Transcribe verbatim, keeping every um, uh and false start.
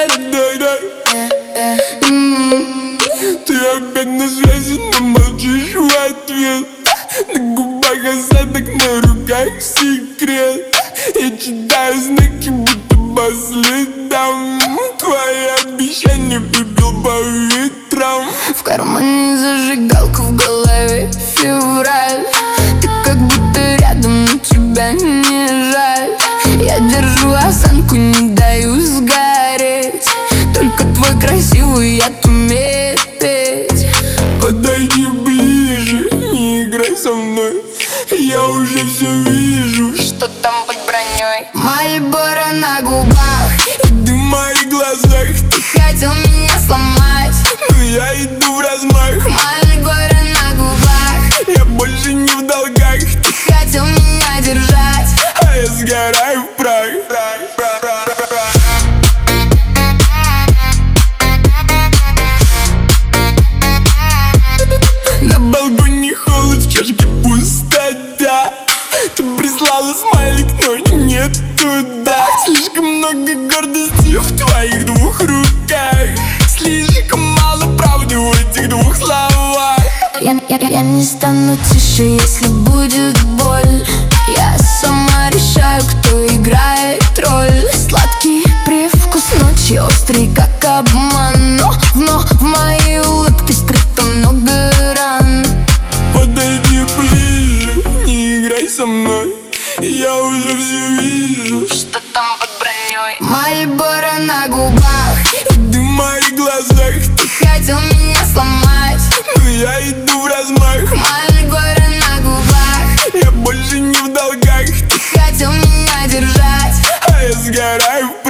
дай-дай. Ты опять на связи, но молчишь в ответ. На губах осадок, на руках секрет. Я читаю знаки, будто по следам. Твои обещания пепел по ветрам. В кармане зажигалка, в голове февраль. Ты как будто рядом, но тебя не жаль. Я держу осанку, не даю сгореть. Только твой красивый яд умеет петь. Подойди ближе, не играй со мной. Я уже все вижу. Что там под броней? Мальборо на губах И дым в моих глазах. Ты хотел меня сломать, Но я иду в размах. Мальборо на губах. Я больше не в долгах. Ты хотел меня держать, А я сгораю в прах. На балконе холод, в чашке пустота. Ты прислала смайлик, но нет туда. Слишком много гордости в твоих двух руках. Слишком мало правды в этих двух словах. я, я, я не стану тише, если будет боль. Я сама решаю, кто играет роль. Сладкий привкус ночи, острый как обман. Но, но в моей улыбке скрыто много ран. Подойди ближе, не играй со мной. Я уже все вижу. Что там под броней? Мальборо на губах И дым в моих глазах. Ты хотел меня сломать, Но я иду в размах. Мальборо на губах. Я больше не в долгах. Ты хотел меня держать, А я сгораю в